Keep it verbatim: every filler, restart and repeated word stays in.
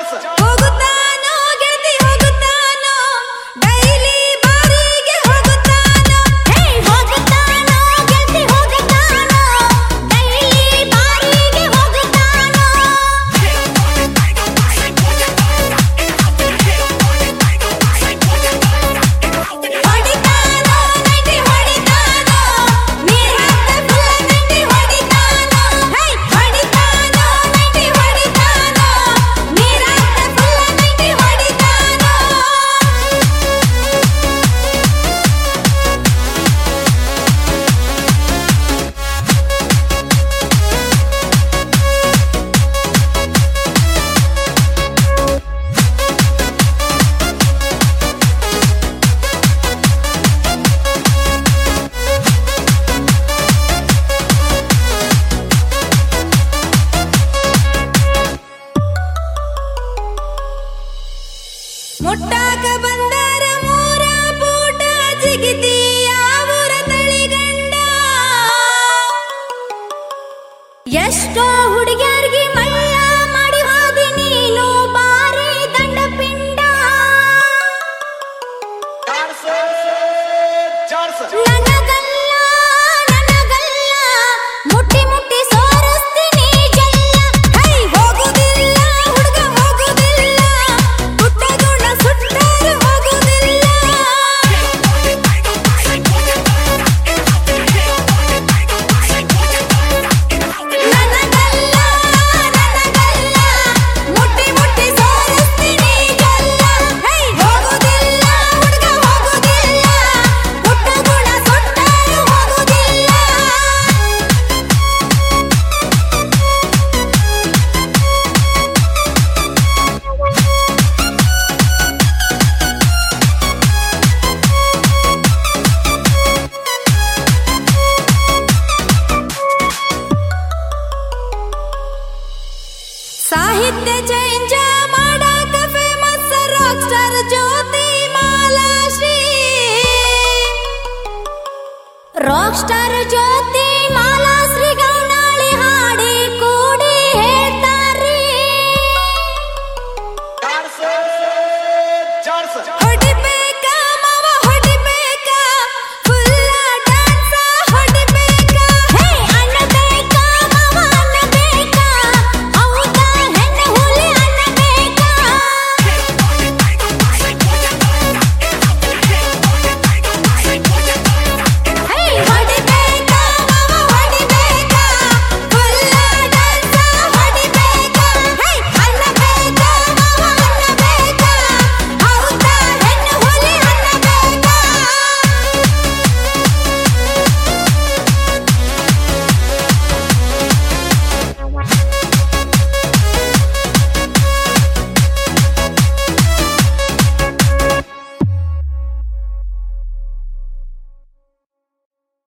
ಹೋಗುತ್ತಾನೋ ಗೆಳತಿ ಹೋಗುತ್ತಾನೋ ಡೈಲಿ ಬಾರಿಗೆ ಹೋಗುತ್ತಾನೋ ಹೇ ಹೋಗುತ್ತಾನೋ ಗೆಳತಿ ಹೋಗುತ್ತಾನೋ ಡೈಲಿ ಬಾರಿಗೆ ಹೋಗುತ್ತಾನೋ ಹೊಡಿತಾನೋ ನೈಟಿ ಹೊಡಿತಾನೋ ನೀರಾಗ ಫುಲ್ ನೈಟಿ ಹೊಡಿತಾನೋ ಹೇ ಹೊಡಿತಾನೋ ನೈಟಿ ಹೊಡಿತಾನೋ ನೀರಾಗ ಫುಲ್ ನೈಟಿ ಹೊಡಿತಾನೋ ಮುಟ್ಟಾಕ ಬಂದಾರ ಮೂರ ಬೂಟ ಜಿಗಿತಿ ಯಾವೂರ ತಳಿಗಂಡ ಎಷ್ಟೋ ಹುಡುಗ್ಯಾರ್ಗಿ ಮಳ್ಳ ಮಾಡಿ ಹೋದಿ ನೀನು ಬಾರಿ ದಂಡ ಪಿಂಡ ನನಗಲ್ಲ ನನಗಲ್ಲ ಮುಟ್ಟಿ ಮುಟ್ಟಿ ಸೋರಿಸ್ತೀನಿ ಜಲ್ಲ ಹೈ ಹೋಗುದಿಲ್ಲ ಹುಡುಗ ಹೋಗುದಿಲ್ಲ ಪುಟ್ಟ ಗುಣ ಸುಟ್ಟರು ಹೋಗುದಿಲ್ಲ ನನಗಲ್ಲ ನನಗಲ್ಲ ಮುಟ್ಟಿ ಮುಟ್ಟಿ ಸೋರಿಸ್ತೀನಿ ಜಲ್ಲ ಹೈ ಹೋಗುದಿಲ್ಲ ಹುಡುಗ ಹೋಗುದಿಲ್ಲ ಪುಟ್ಟ ಗುಣ ಸುಟ್ಟರು ಹೋಗುದಿಲ್ಲ ಸಾಹಿತ್ಯ ಚೇಂಜ ಮಾಡಾಕ famous rock star Jyothi Malashri rock star